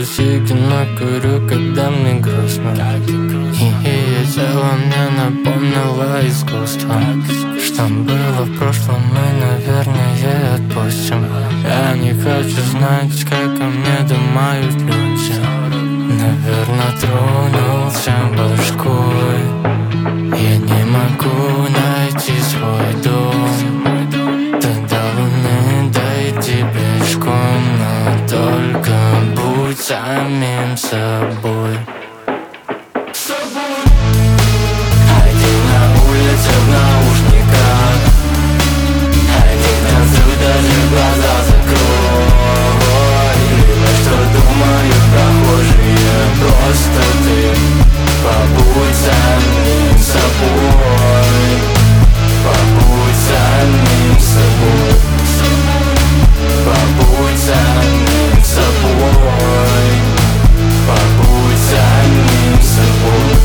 сиги накурю, когда мне грустно. И тело мне напомнило искусство. Что было в прошлом, мы, наверное, отпустим. Я не хочу знать, как о мне думают люди. Наверное, тронулся башкой. Я не могу найти свой дом. До луны дойти пешком, но только будь самим собой. Один на улице в наушниках, один танцуй, даже глаза закрой. Видно, что думают прохожие, просто ты побудь самим собой. Побудь самим собой. Побудь самим собой. Побудь самим собой.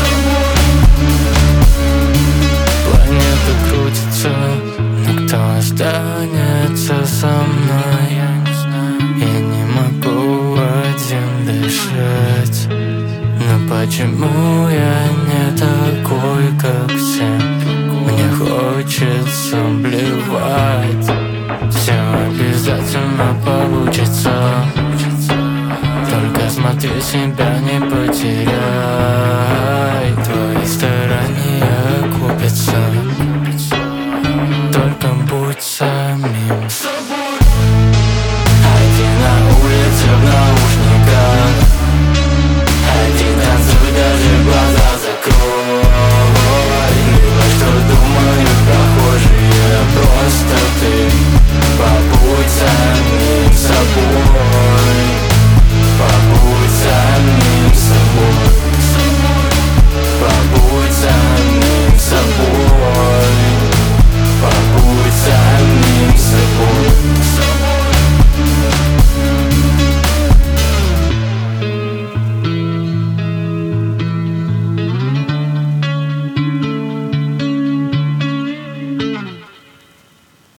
Планета крутится, но кто останется со мной? Я не могу один дышать. Но почему я не такой, как все? Мне хочется блевать. Все обязательно получится. Только смотри, себя не потеряй. Твои старания окупятся.